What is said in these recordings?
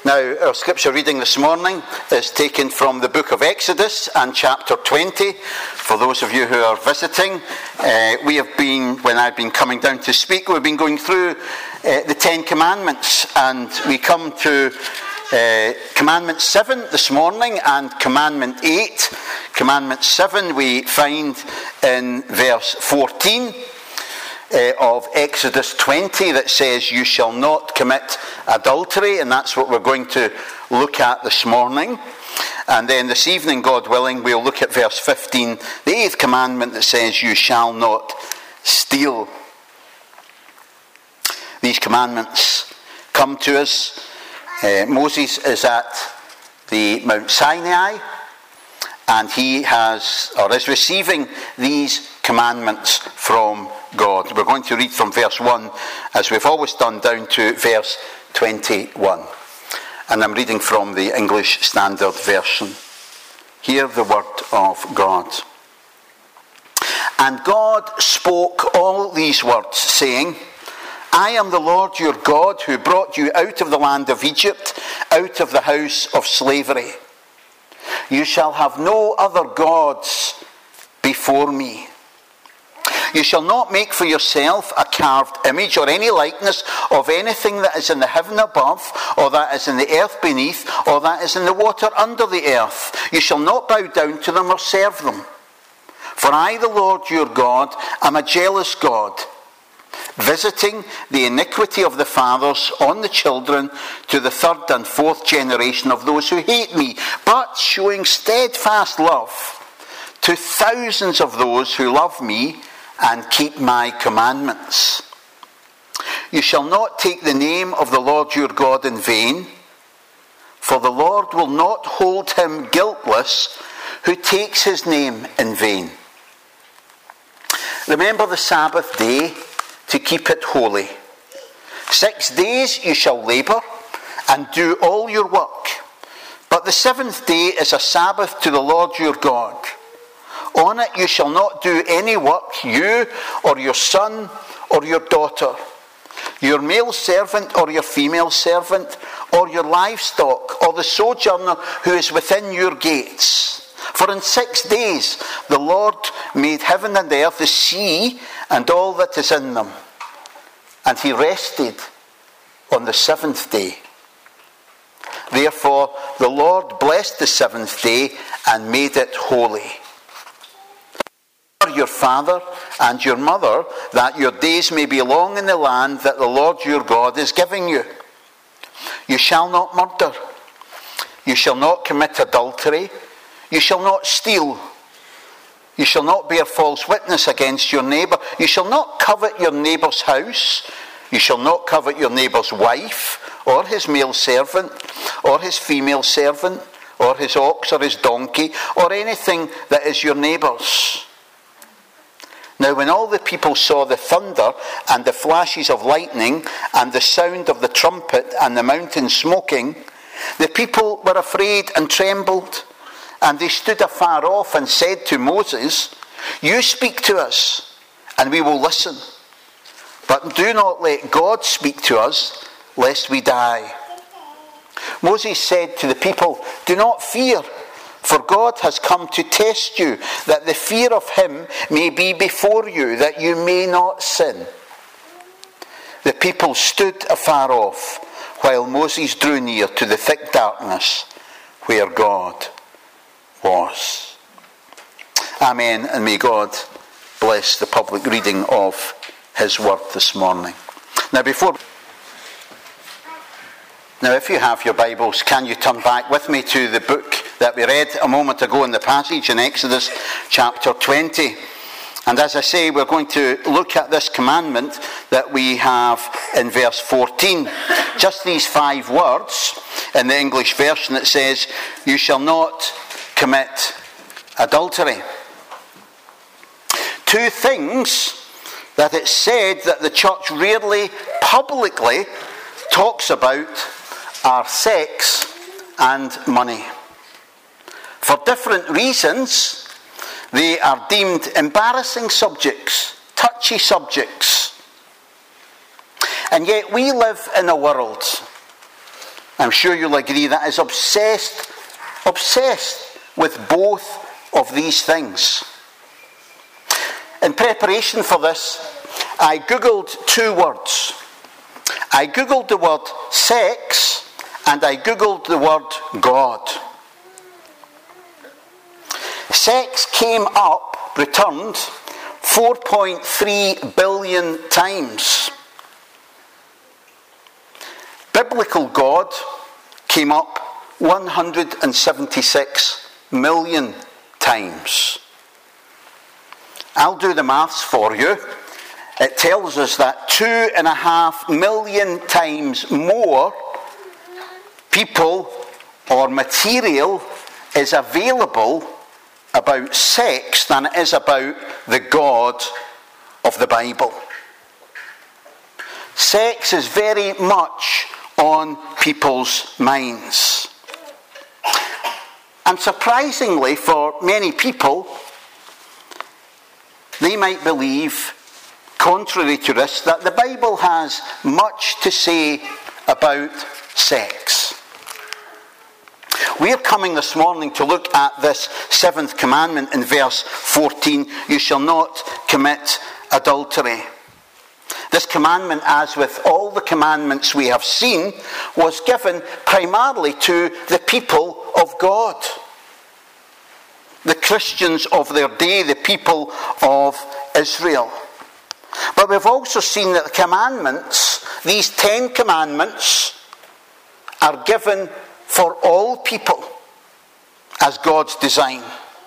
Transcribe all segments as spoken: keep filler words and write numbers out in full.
Now, our scripture reading this morning is taken from the book of Exodus and chapter twenty. For those of you who are visiting, uh, we have been, when I've been coming down to speak, we've been going through uh, the Ten Commandments, and we come to uh, Commandment seven this morning and Commandment eight. Commandment seven we find in verse fourteen. Uh, of Exodus twenty that says, "You shall not commit adultery," and that's what we're going to look at this morning. And then this evening, God willing, we'll look at verse fifteen, the eighth commandment that says, "You shall not steal." These commandments come to us. Uh, Moses is at the Mount Sinai, and he has, or is receiving these commandments from God. We're going to read from verse one, as we've always done, down to verse twenty-one. And I'm reading from the English Standard Version. Hear the word of God. "And God spoke all these words, saying, I am the Lord your God, who brought you out of the land of Egypt, out of the house of slavery. You shall have no other gods before me. You shall not make for yourself a carved image or any likeness of anything that is in the heaven above, or that is in the earth beneath, or that is in the water under the earth. You shall not bow down to them or serve them. For I, the Lord your God, am a jealous God, visiting the iniquity of the fathers on the children to the third and fourth generation of those who hate me, but showing steadfast love to thousands of those who love me and keep my commandments. You shall not take the name of the Lord your God in vain, for the Lord will not hold him guiltless who takes his name in vain. Remember the Sabbath day to keep it holy. Six days you shall labour and do all your work, but the seventh day is a Sabbath to the Lord your God. On it you shall not do any work, you or your son or your daughter, your male servant or your female servant, or your livestock, or the sojourner who is within your gates. For in six days the Lord made heaven and earth, the sea, and all that is in them. And he rested on the seventh day. Therefore the Lord blessed the seventh day and made it holy. Your father and your mother, that your days may be long in the land that the Lord your God is giving you. You shall not murder. You shall not commit adultery. You shall not steal. You shall not bear false witness against your neighbour. You shall not covet your neighbour's house. You shall not covet your neighbour's wife, or his male servant, or his female servant, or his ox, or his donkey, or anything that is your neighbour's. Now when all the people saw the thunder and the flashes of lightning and the sound of the trumpet and the mountain smoking, the people were afraid and trembled. And they stood afar off and said to Moses, You speak to us, and we will listen. But do not let God speak to us, lest we die. Moses said to the people, Do not fear, for God has come to test you, that the fear of him may be before you, that you may not sin. The people stood afar off, while Moses drew near to the thick darkness where God was. Amen, and may God bless the public reading of his word this morning. Now before Now if you have your Bibles, can you turn back with me to the book that we read a moment ago in the passage in Exodus chapter twenty. And as I say, we're going to look at this commandment that we have in verse fourteen. Just these five words in the English version. It says, You shall not commit adultery. Two things that it's said that the church rarely publicly talks about are sex and money. For different reasons, they are deemed embarrassing subjects, touchy subjects. And yet we live in a world I'm sure you'll agree, that is obsessed, obsessed with both of these things. In preparation for this, I googled two words. I googled the word sex and I googled the word God. Sex came up, returned, four point three billion times. Biblical God came up one hundred seventy-six million times. I'll do the maths for you. It tells us that two and a half million times more people or material is available about sex than it is about the God of the Bible. Sex is very much on people's minds. And surprisingly, for many people, they might believe, contrary to this, that the Bible has much to say about sex. We're coming this morning to look at this seventh commandment in verse fourteen. You shall not commit adultery. This commandment, as with all the commandments we have seen, was given primarily to the people of God. The Christians of their day, the people of Israel. But we've also seen that the commandments, these Ten Commandments, are given for all people as God's design.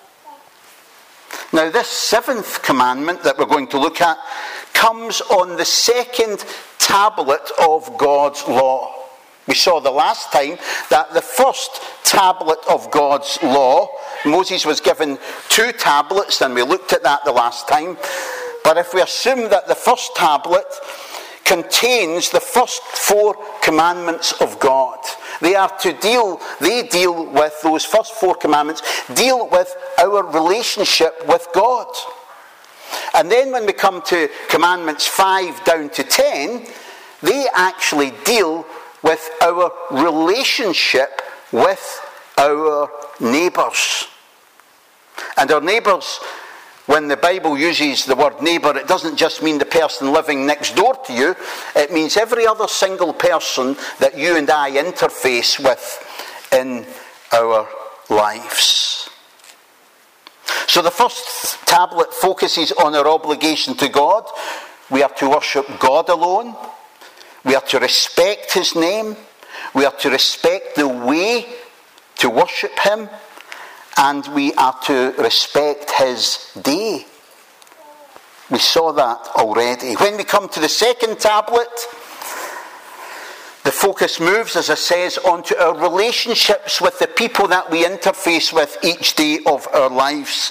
Now, this seventh commandment that we're going to look at comes on the second tablet of God's law. We saw the last time that the first tablet of God's law, Moses was given two tablets, and we looked at that the last time. But if we assume that the first tablet contains the first four commandments of God, they are to deal, they deal with, those first four commandments, deal with our relationship with God. And then when we come to commandments five down to ten, they actually deal with our relationship with our neighbours. And our neighbours, when the Bible uses the word neighbour, it doesn't just mean the person living next door to you. It means every other single person that you and I interface with in our lives. So the first tablet focuses on our obligation to God. We are to worship God alone. We are to respect His name. We are to respect the way to worship Him. And we are to respect His day. We saw that already. When we come to the second tablet, the focus moves, as I says, onto our relationships with the people that we interface with each day of our lives.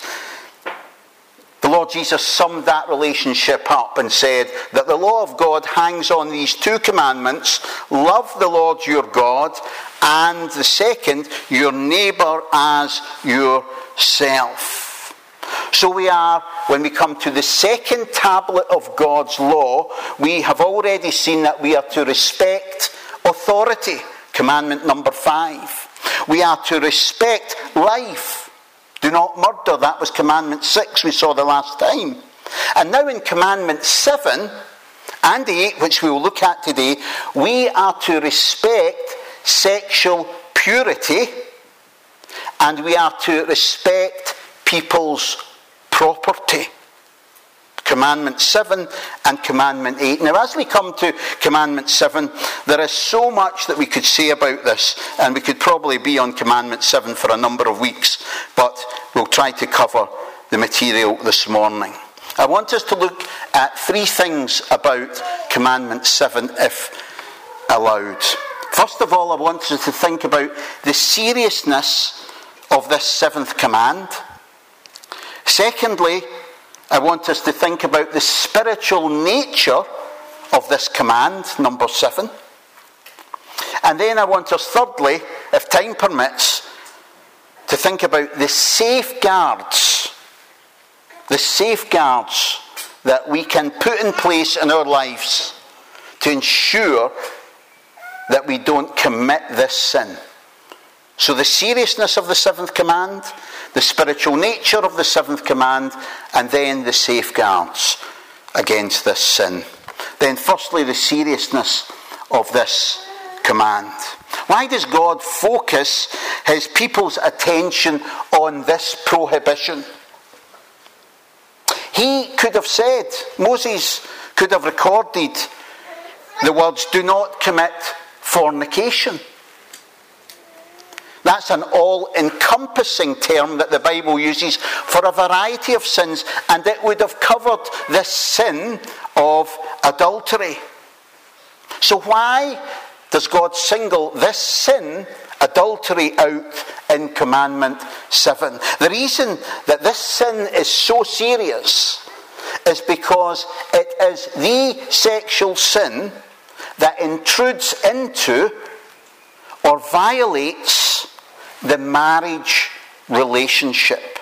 The Lord Jesus summed that relationship up and said that the law of God hangs on these two commandments: love the Lord your God, and the second, your neighbour as yourself. So we are, when we come to the second tablet of God's law, we have already seen that we are to respect authority, commandment number five. We are to respect life. Do not murder, that was commandment six we saw the last time. And now in commandment seven and eight, which we will look at today, we are to respect sexual purity, and we are to respect people's property. Commandment seven and Commandment eight. Now, as we come to Commandment seven, there is so much that we could say about this, and we could probably be on Commandment seven for a number of weeks, but we'll try to cover the material this morning. I want us to look at three things about Commandment seven, if allowed. First of all, I want us to think about the seriousness of this seventh command. Secondly, I want us to think about the spiritual nature of this command, number seven. And then I want us, thirdly, if time permits, to think about the safeguards, the safeguards that we can put in place in our lives to ensure that we don't commit this sin. So the seriousness of the seventh command, the spiritual nature of the seventh command, and then the safeguards against this sin. Then firstly, the seriousness of this command. Why does God focus his people's attention on this prohibition? He could have said, Moses could have recorded the words, do not commit fornication. That's an all-encompassing term that the Bible uses for a variety of sins, and it would have covered this sin of adultery. So why does God single this sin, adultery, out in Commandment seven? The reason that this sin is so serious is because it is the sexual sin that intrudes into or violates the marriage relationship.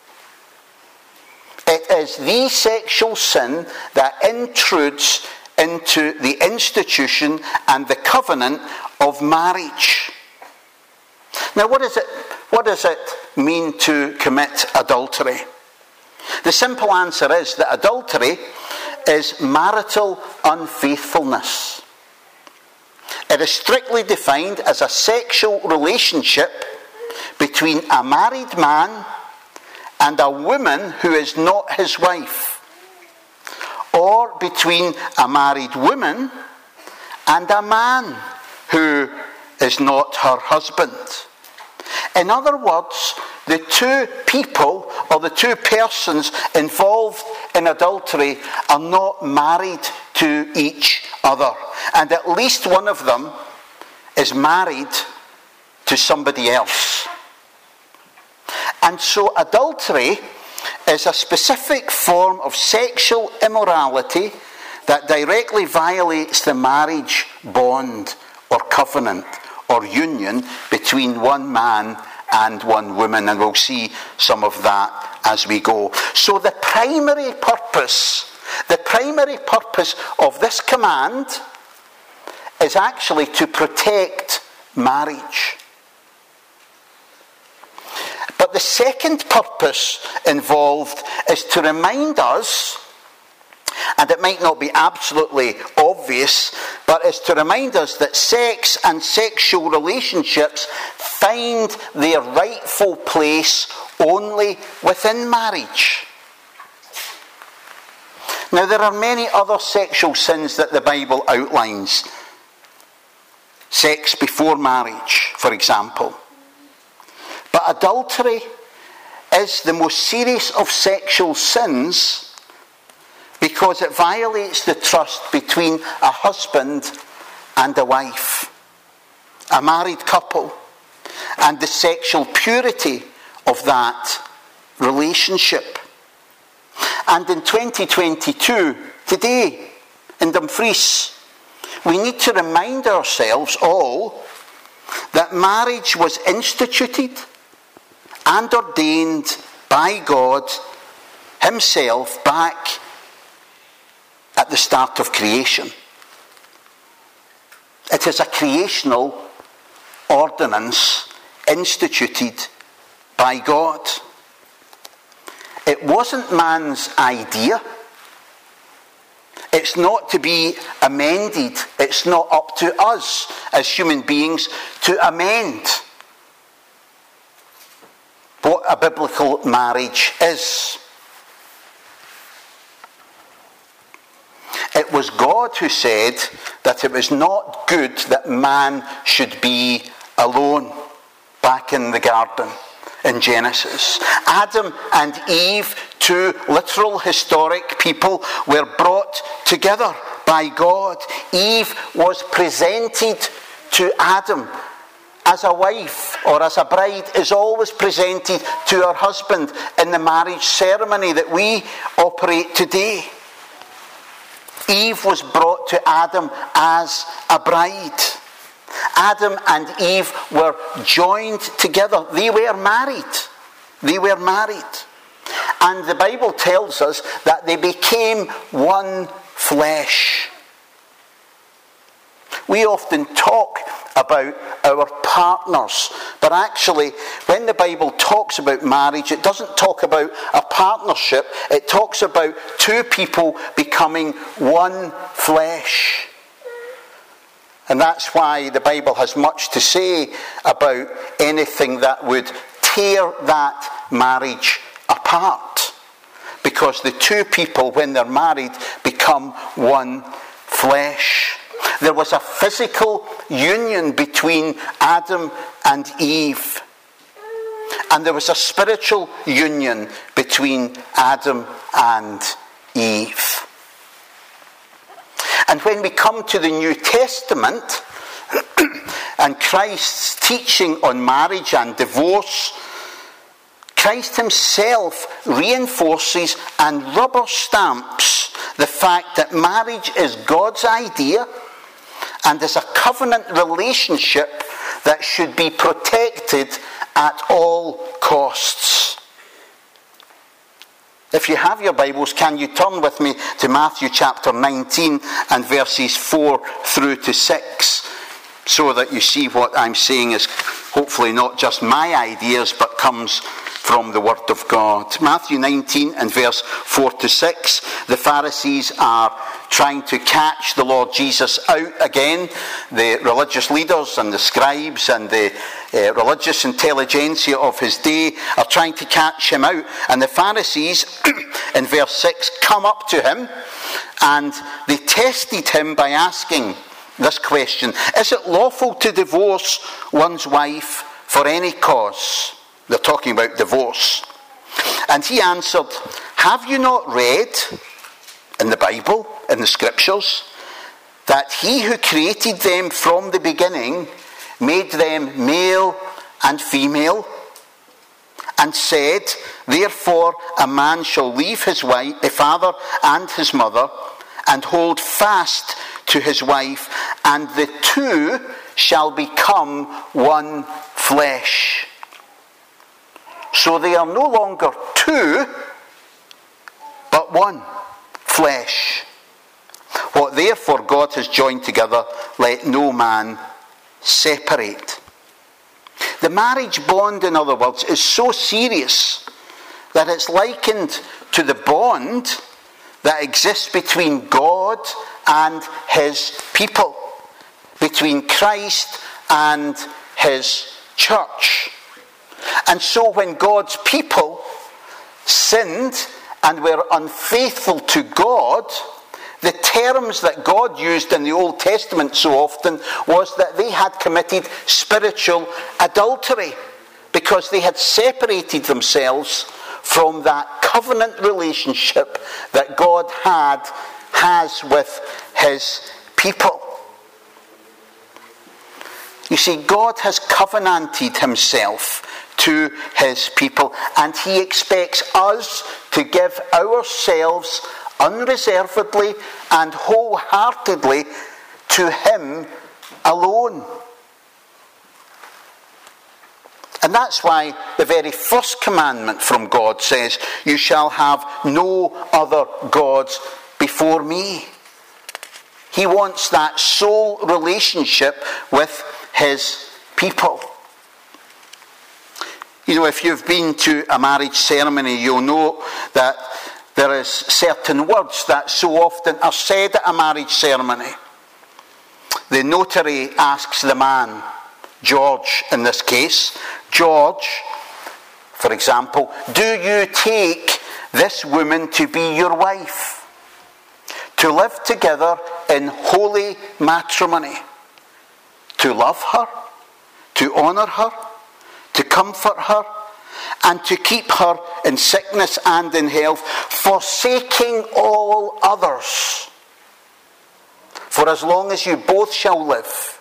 It is the sexual sin that intrudes into the institution and the covenant of marriage. Now, what is it, what does it mean to commit adultery? The simple answer is that adultery is marital unfaithfulness. It is strictly defined as a sexual relationship between a married man and a woman who is not his wife, or between a married woman and a man who is not her husband. In other words, the two people or the two persons involved in adultery are not married to each other, and at least one of them is married to somebody else. And so adultery is a specific form of sexual immorality that directly violates the marriage bond or covenant or union between one man and one woman, and we'll see some of that as we go. So the primary purpose, the primary purpose of this command is actually to protect marriage. But the second purpose involved is to remind us, and it might not be absolutely obvious, but is to remind us that sex and sexual relationships find their rightful place only within marriage. Now, there are many other sexual sins that the Bible outlines. Sex before marriage, for example. But adultery is the most serious of sexual sins because it violates the trust between a husband and a wife, a married couple, and the sexual purity of that relationship. And in twenty twenty-two, today, in Dumfries, we need to remind ourselves all that marriage was instituted and ordained by God himself back at the start of creation. It is a creational ordinance instituted by God. It wasn't man's idea. It's not to be amended. It's not up to us as human beings to amend what a biblical marriage is. It was God who said that it was not good that man should be alone back in the garden in Genesis. Adam and Eve, two literal historic people, were brought together by God. Eve was presented to Adam as a wife or as a bride is always presented to her husband in the marriage ceremony that we operate today. Eve was brought to Adam as a bride. Adam and Eve were joined together. They were married. They were married. And the Bible tells us that they became one flesh. We often talk about our partners, but actually, when the Bible talks about marriage, it doesn't talk about a partnership. It talks about two people becoming one flesh. And that's why the Bible has much to say about anything that would tear that marriage apart. Because the two people, when they're married, become one flesh. There was a physical union between Adam and Eve. And there was a spiritual union between Adam and Eve. And when we come to the New Testament and Christ's teaching on marriage and divorce, Christ himself reinforces and rubber stamps the fact that marriage is God's idea and is a covenant relationship that should be protected at all costs. If you have your Bibles, can you turn with me to Matthew chapter nineteen and verses four through to six, so that you see what I'm saying is hopefully not just my ideas, but comes from the Word of God. Matthew nineteen and verse four to six. The Pharisees are trying to catch the Lord Jesus out again. The religious leaders and the scribes and the uh, religious intelligentsia of his day are trying to catch him out. And the Pharisees, in verse six, come up to him and they tested him by asking this question: is it lawful to divorce one's wife for any cause? They're talking about divorce. And he answered, have you not read in the Bible, in the scriptures, that he who created them from the beginning made them male and female, and said, therefore a man shall leave his wife, a father and his mother, and hold fast to his wife, and the two shall become one flesh. So they are no longer two, but one flesh. What therefore God has joined together, let no man separate. The marriage bond, in other words, is so serious that it's likened to the bond that exists between God and his people, between Christ and his church. And so when God's people sinned and were unfaithful to God, the terms that God used in the Old Testament so often was that they had committed spiritual adultery, because they had separated themselves from that covenant relationship that God had has with his people. You see, God has covenanted himself to his people, and he expects us to give ourselves unreservedly and wholeheartedly to him alone. And that's why the very first commandment from God says, you shall have no other gods before me. He wants that soul relationship with his people. You know, if you've been to a marriage ceremony, you'll know that there is certain words that so often are said at a marriage ceremony. The notary asks the man, George in this case, George, for example, do you take this woman to be your wife, to live together in holy matrimony, to love her, to honour her, to comfort her, and to keep her in sickness and in health, forsaking all others, for as long as you both shall live?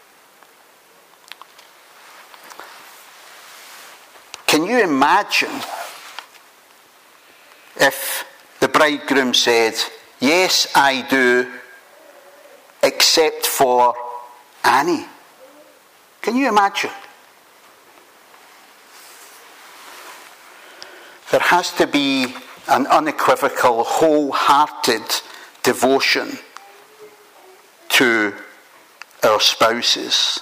Can you imagine if the bridegroom said, yes, I do, except for Annie? Can you imagine? There has to be an unequivocal, wholehearted devotion to our spouses.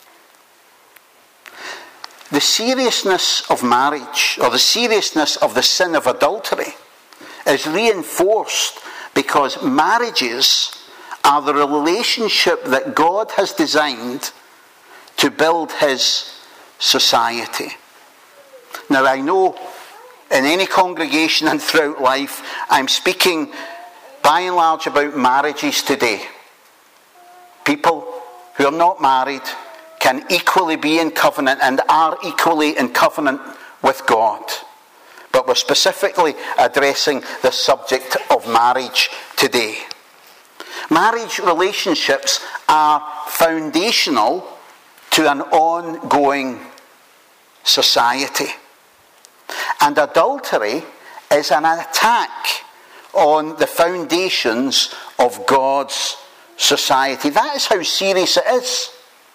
The seriousness of marriage, or the seriousness of the sin of adultery, is reinforced because marriages are the relationship that God has designed to build his society. Now, I know in any congregation and throughout life, I'm speaking by and large about marriages today. People who are not married can equally be in covenant and are equally in covenant with God. But we're specifically addressing the subject of marriage today. Marriage relationships are foundational to an ongoing society. And adultery is an attack on the foundations of God's society. That is how serious it is.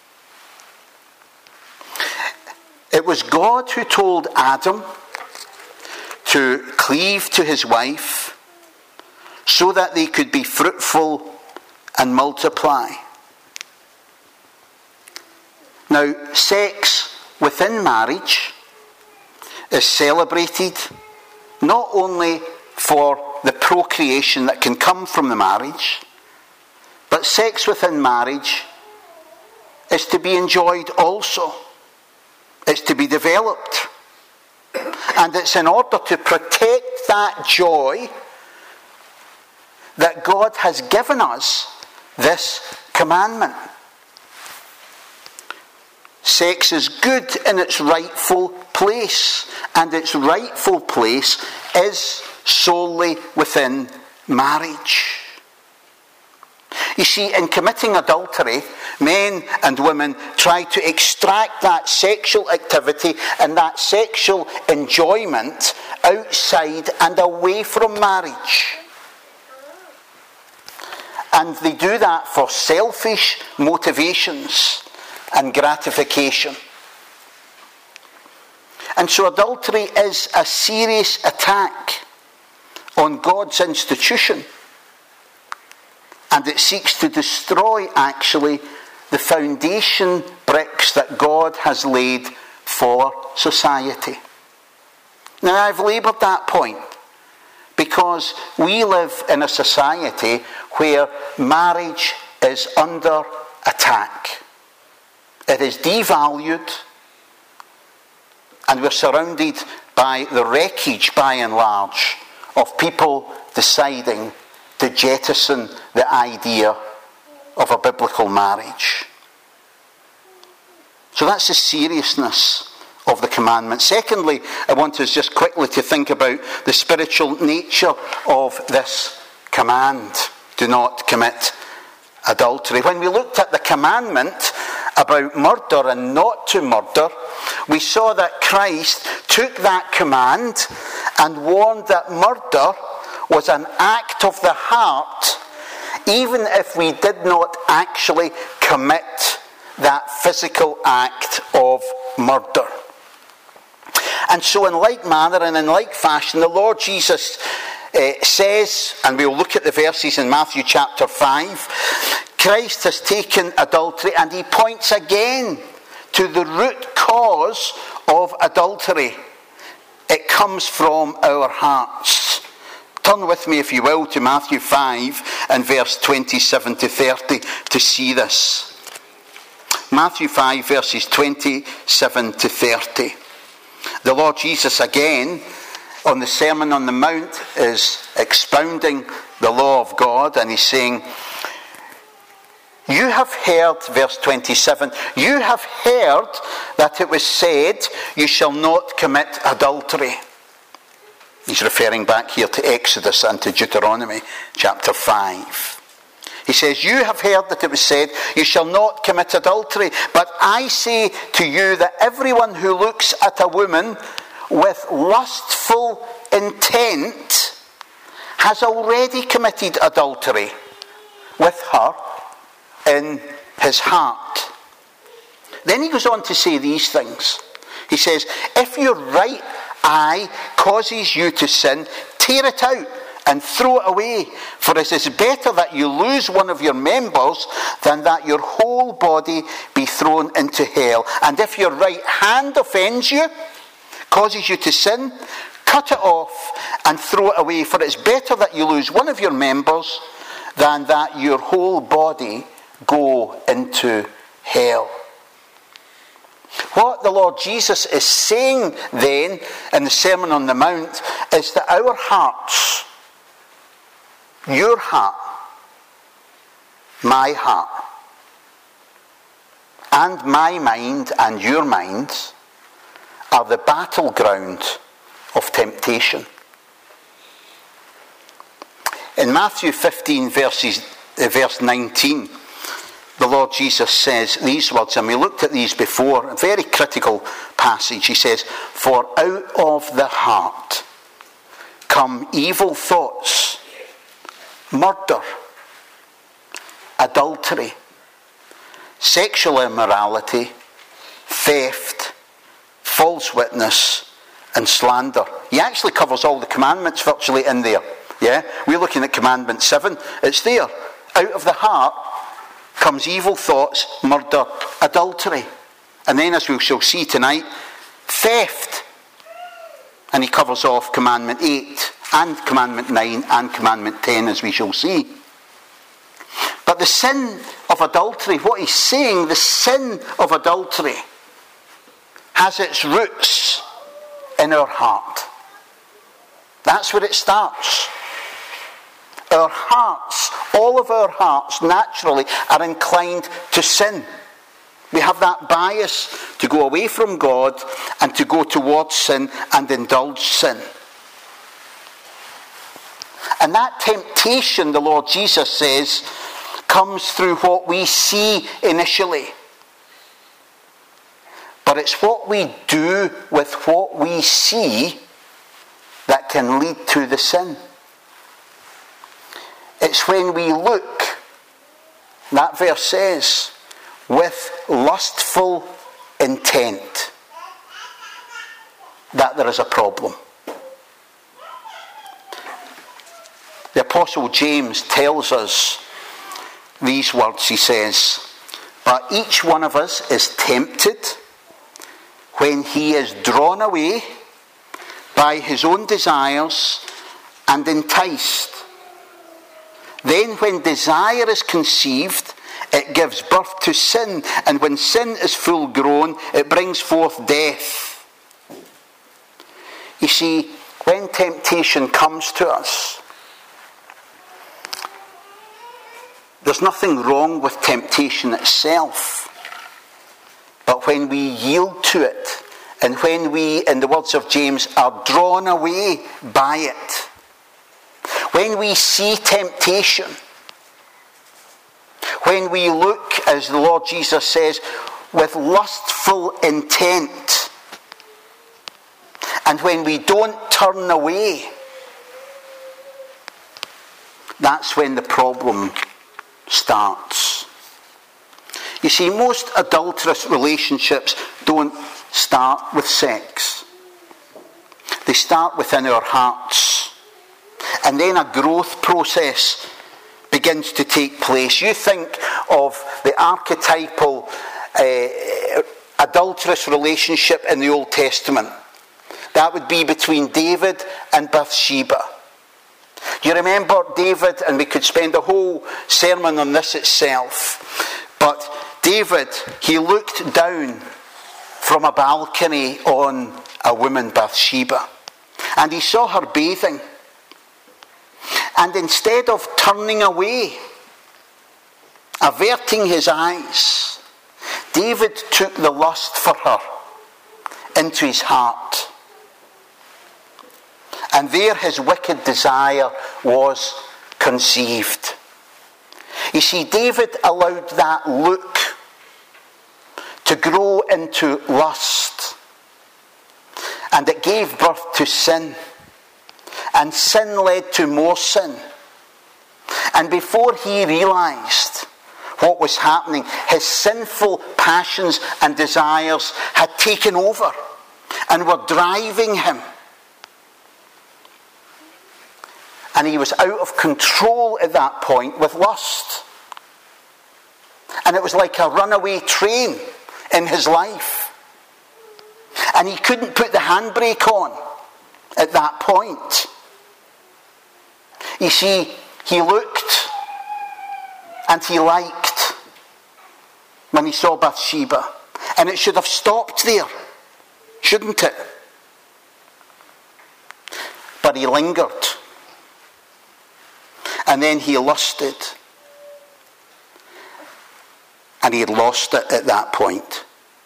It was God who told Adam to cleave to his wife so that they could be fruitful and multiply. Now, sex within marriage is celebrated not only for the procreation that can come from the marriage, but sex within marriage is to be enjoyed also. It's to be developed. And it's in order to protect that joy that God has given us this commandment. Sex is good in its rightful place, and its rightful place is solely within marriage. You see, in committing adultery, men and women try to extract that sexual activity and that sexual enjoyment outside and away from marriage. And they do that for selfish motivations and gratification. And so adultery is a serious attack on God's institution. And it seeks to destroy, actually, the foundation bricks that God has laid for society. Now, I've laboured that point because we live in a society where marriage is under attack. It is devalued, and we're surrounded by the wreckage, by and large, of people deciding to jettison the idea of a biblical marriage. So that's the seriousness of the commandment. Secondly, I want us just quickly to think about the spiritual nature of this command. Do not commit adultery. When we looked at the commandment about murder and not to murder, we saw that Christ took that command and warned that murder was an act of the heart, even if we did not actually commit that physical act of murder. And so in like manner and in like fashion, the Lord Jesus uh, says, and we'll look at the verses in Matthew chapter five, Christ has taken adultery and he points again to the root cause of adultery. It comes from our hearts. Turn with me, if you will, to Matthew five and verse twenty-seven to thirty to see this. Matthew five, verses twenty-seven to thirty. The Lord Jesus again, on the Sermon on the Mount, is expounding the law of God, and he's saying, you have heard, verse twenty-seven, you have heard that it was said, you shall not commit adultery. He's referring back here to Exodus and to Deuteronomy chapter five. He says, you have heard that it was said, you shall not commit adultery. But I say to you that everyone who looks at a woman with lustful intent has already committed adultery with her in his heart. Then he goes on to say these things. He says, if your right eye causes you to sin, tear it out and throw it away. For it is better that you lose one of your members than that your whole body be thrown into hell. And if your right hand offends you, causes you to sin, cut it off and throw it away. For it's better that you lose one of your members than that your whole body go into hell. What the Lord Jesus is saying then in the Sermon on the Mount is that our hearts, your heart, my heart, and my mind and your mind are the battleground of temptation. In Matthew fifteen, verses, uh, verse nineteen, the Lord Jesus says these words, and we looked at these before, a very critical passage. He says, "For out of the heart come evil thoughts, murder, adultery, sexual immorality, theft, false witness, and slander." He actually covers all the commandments virtually in there. Yeah, we're looking at commandment seven. It's there. Out of the heart comes evil thoughts, murder, adultery. And then, as we shall see tonight, theft. And he covers off commandment eight and commandment nine and commandment ten, as we shall see. But the sin of adultery, what he's saying, the sin of adultery has its roots in our heart. That's where it starts. Our hearts, all of our hearts naturally are inclined to sin. We have that bias to go away from God and to go towards sin and indulge sin. And that temptation, the Lord Jesus says, comes through what we see initially. But it's what we do with what we see that can lead to the sin. It's when we look, that verse says, with lustful intent, that there is a problem. The Apostle James tells us these words. He says, "But each one of us is tempted when he is drawn away by his own desires and enticed. Then when desire is conceived, it gives birth to sin. And when sin is full grown, it brings forth death." You see, when temptation comes to us, there's nothing wrong with temptation itself. But when we yield to it, and when we, in the words of James, are drawn away by it, when we see temptation, when we look, as the Lord Jesus says, with lustful intent, and when we don't turn away, that's when the problem starts. You see, most adulterous relationships don't start with sex. They start within our hearts. And then a growth process begins to take place. You think of the archetypal uh, adulterous relationship in the Old Testament. That would be between David and Bathsheba. You remember David, and we could spend a whole sermon on this itself, but David, he looked down from a balcony on a woman, Bathsheba, and he saw her bathing. And instead of turning away, averting his eyes, David took the lust for her into his heart. And there his wicked desire was conceived. You see, David allowed that look to grow into lust. And it gave birth to sin. And sin led to more sin. And before he realized what was happening, his sinful passions and desires had taken over and were driving him. And he was out of control at that point with lust. And it was like a runaway train in his life. And he couldn't put the handbrake on at that point. You see, he looked and he liked when he saw Bathsheba. And it should have stopped there, shouldn't it? But he lingered. And then he lusted. And he had lost it at that point.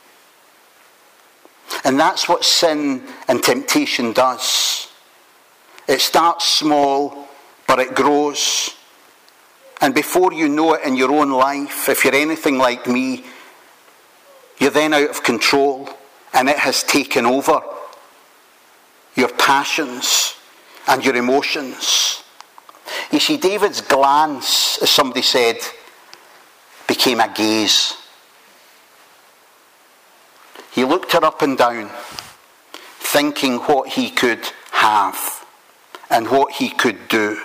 And that's what sin and temptation does. It starts small, but it grows. And before you know it in your own life, if you're anything like me, you're then out of control, and it has taken over your passions and your emotions. You see, David's glance, as somebody said, became a gaze. He looked her up and down, thinking what he could have and what he could do.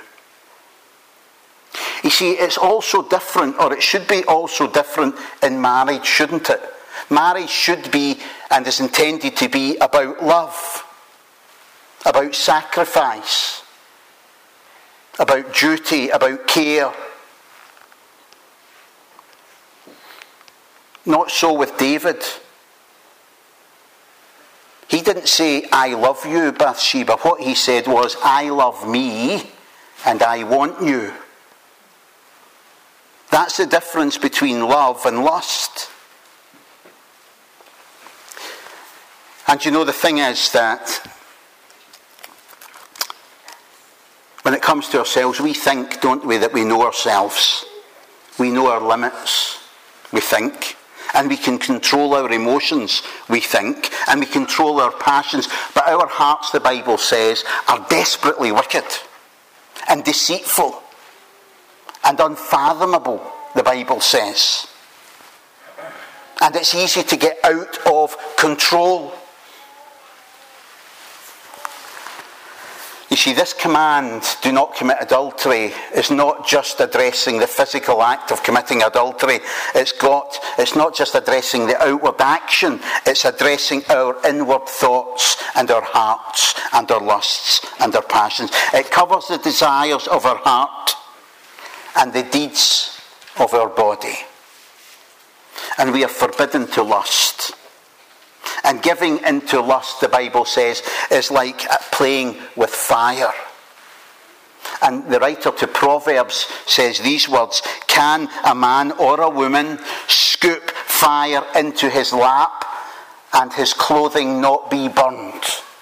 You see, it's also different, or it should be also different in marriage, shouldn't it? Marriage should be, and is intended to be, about love, about sacrifice, about duty, about care. Not so with David. He didn't say, I love you, Bathsheba. What he said was, I love me and I want you. That's the difference between love and lust. And you know, the thing is that when it comes to ourselves, we think, don't we, that we know ourselves. We know our limits, we think. And we can control our emotions, we think. And we control our passions. But our hearts, the Bible says, are desperately wicked and deceitful and unfathomable, the Bible says. And it's easy to get out of control. You see, this command, do not commit adultery, is not just addressing the physical act of committing adultery. It's got, it's not just addressing the outward action. It's addressing our inward thoughts and our hearts and our lusts and our passions. It covers the desires of our heart and the deeds of our body. And we are forbidden to lust. And giving into lust, the Bible says, is like playing with fire. And the writer to Proverbs says these words, can a man or a woman scoop fire into his lap and his clothing not be burned?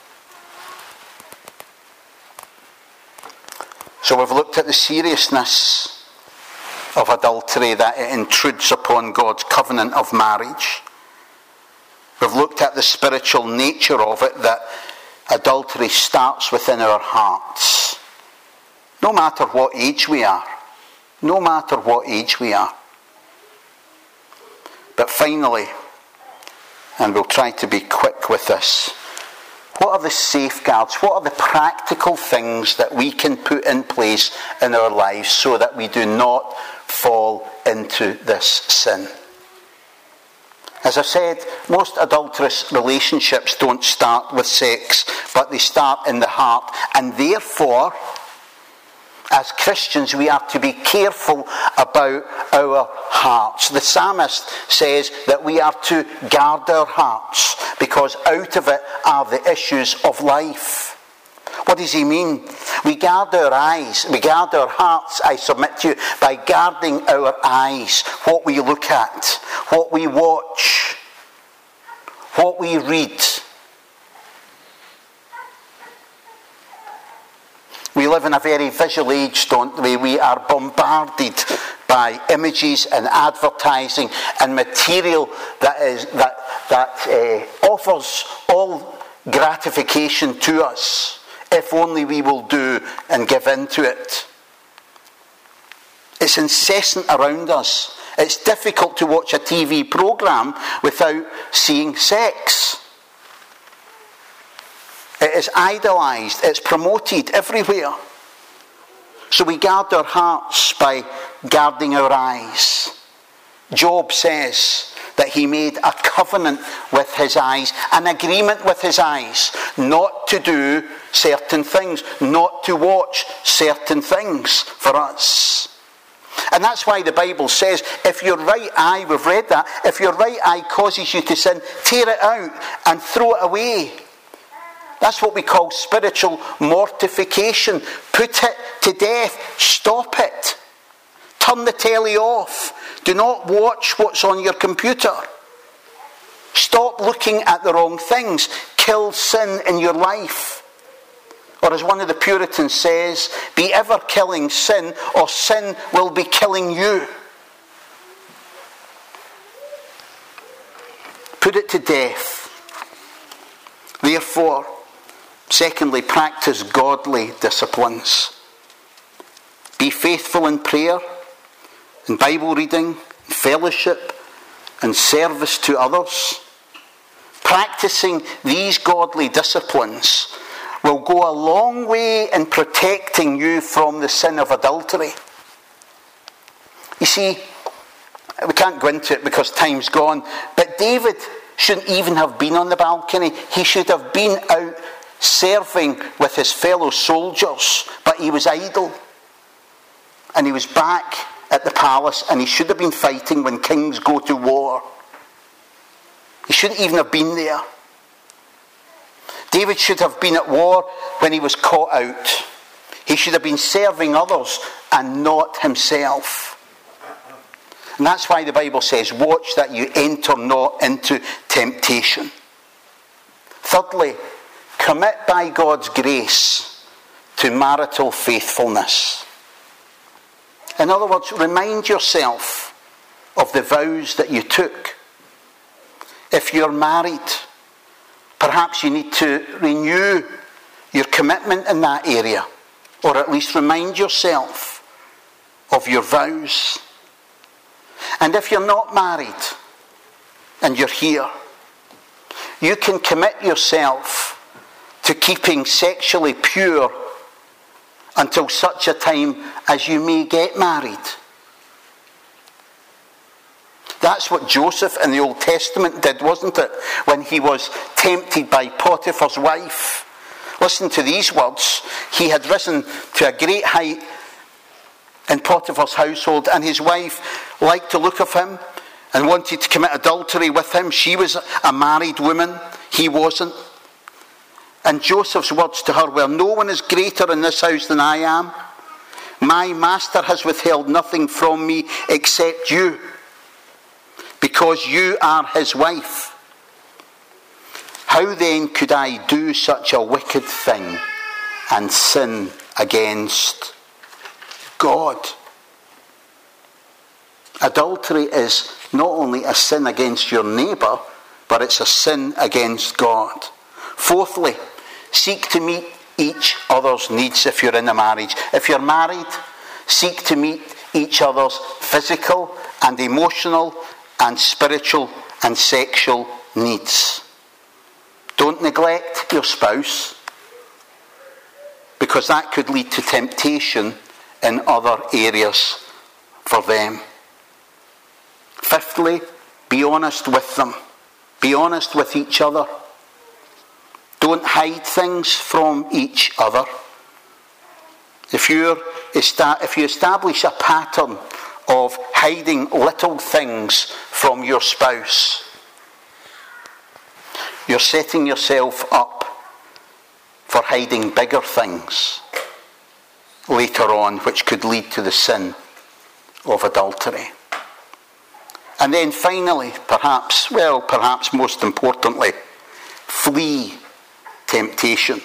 So we've looked at the seriousness of adultery, that it intrudes upon God's covenant of marriage. We've looked at the spiritual nature of it, that adultery starts within our hearts. No matter what age we are. No matter what age we are. But finally, and we'll try to be quick with this, what are the safeguards? What are the practical things that we can put in place in our lives so that we do not fall into this sin? As I said, most adulterous relationships don't start with sex, but they start in the heart. And therefore, as Christians, we are to be careful about our hearts. The psalmist says that we are to guard our hearts, because out of it are the issues of life. What does he mean? We guard our eyes, we guard our hearts, I submit to you, by guarding our eyes, what we look at, what we watch, what we read. We live in a very visual age, don't we? We are bombarded by images and advertising and material that is that that uh, offers all gratification to us, if only we will do and give in to it. It's incessant around us. It's difficult to watch a T V programme without seeing sex. It is idolised, it's promoted everywhere. So we guard our hearts by guarding our eyes. Job says that he made a covenant with his eyes, an agreement with his eyes, not to do certain things, not to watch certain things for us. And that's why the Bible says, if your right eye, we've read that, if your right eye causes you to sin, tear it out and throw it away. That's what we call spiritual mortification. Put it to death. Stop it. Turn the telly off. Do not watch what's on your computer. Stop looking at the wrong things. Kill sin in your life. Or as one of the Puritans says, be ever killing sin, or sin will be killing you. Put it to death. Therefore, secondly, practice godly disciplines. Be faithful in prayer, in Bible reading, in fellowship, and service to others. Practicing these godly disciplines will go a long way in protecting you from the sin of adultery. You see, we can't go into it because time's gone, but David shouldn't even have been on the balcony. He should have been out serving with his fellow soldiers, but he was idle. And he was back at the palace, and he should have been fighting when kings go to war. He shouldn't even have been there. David should have been at war when he was caught out. He should have been serving others and not himself. And that's why the Bible says, watch that you enter not into temptation. Thirdly, commit by God's grace to marital faithfulness. In other words, remind yourself of the vows that you took. If you're married, perhaps you need to renew your commitment in that area, or at least remind yourself of your vows. And if you're not married and you're here, you can commit yourself to keeping sexually pure until such a time as you may get married. That's what Joseph in the Old Testament did, wasn't it? When he was tempted by Potiphar's wife. Listen to these words. He had risen to a great height in Potiphar's household, and his wife liked the look of him and wanted to commit adultery with him. She was a married woman. He wasn't. And Joseph's words to her were, no one is greater in this house than I am. My master has withheld nothing from me except you, because you are his wife. How then could I do such a wicked thing and sin against God? Adultery is not only a sin against your neighbour, but it's a sin against God. Fourthly, seek to meet each other's needs if you're in a marriage. If you're married, seek to meet each other's physical and emotional and spiritual and sexual needs. Don't neglect your spouse, because that could lead to temptation in other areas for them. Fifthly, be honest with them. Be honest with each other. Don't hide things from each other. If you're if you establish a pattern of hiding little things from your spouse, you're setting yourself up for hiding bigger things later on, which could lead to the sin of adultery. And then finally, perhaps, well, perhaps most importantly, flee temptation.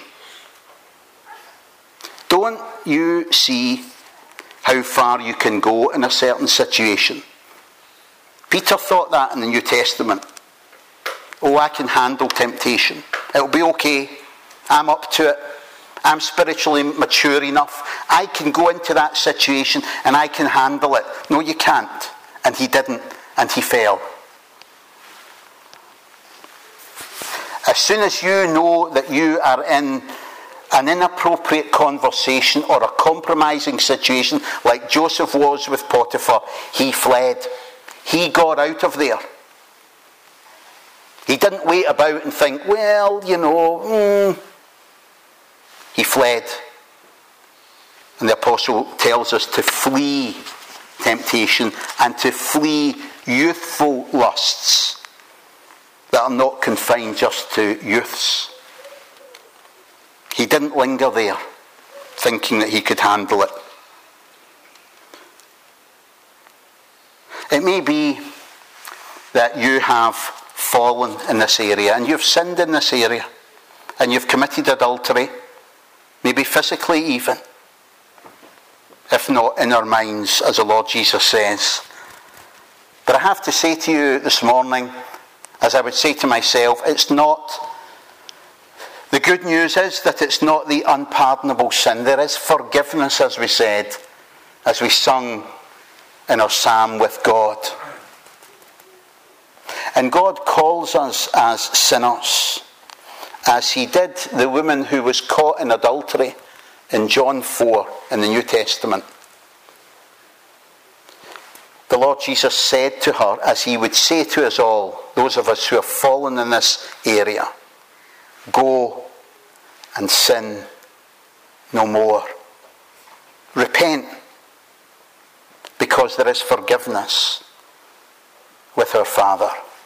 Don't you see how far you can go in a certain situation? Peter thought that in the New Testament. Oh, I can handle temptation. It'll be okay. I'm up to it. I'm spiritually mature enough. I can go into that situation and I can handle it. No, you can't. And he didn't. And he fell. As soon as you know that you are in an inappropriate conversation or a compromising situation like Joseph was with Potiphar, he fled. He got out of there. He didn't wait about and think, well, you know, mm. He fled. And the apostle tells us to flee temptation and to flee youthful lusts that are not confined just to youths. He didn't linger there, thinking that he could handle it. It may be that you have fallen in this area, and you've sinned in this area, and you've committed adultery, maybe physically even, if not in our minds, as the Lord Jesus says. But I have to say to you this morning, as I would say to myself, it's not, the good news is that it's not the unpardonable sin. There is forgiveness, as we said, as we sung in our psalm with God. And God calls us as sinners, as he did the woman who was caught in adultery in John four in the New Testament. The Lord Jesus said to her, as he would say to us all, those of us who have fallen in this area, go and sin no more. Repent, because there is forgiveness with our Father.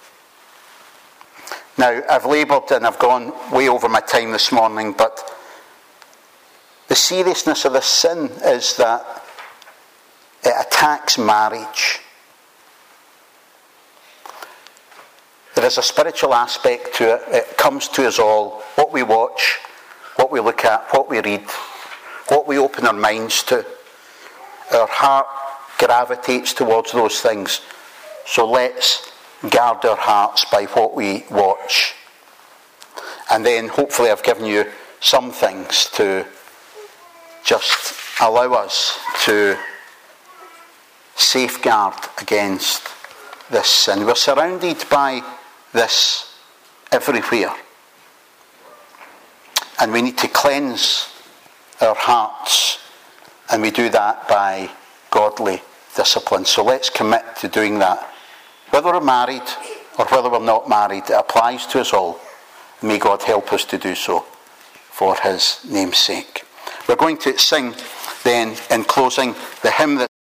Now, I've labelled and I've gone way over my time this morning, but the seriousness of this sin is that it attacks marriage. There is a spiritual aspect to it. It comes to us all. What we watch, what we look at, what we read, what we open our minds to. Our heart gravitates towards those things. So let's guard our hearts by what we watch. And then hopefully I've given you some things to just allow us to safeguard against this sin. We're surrounded by this everywhere. And we need to cleanse our hearts. And we do that by godly discipline. So let's commit to doing that. Whether we're married or whether we're not married, it applies to us all. May God help us to do so for his name's sake. We're going to sing then, in closing, the hymn that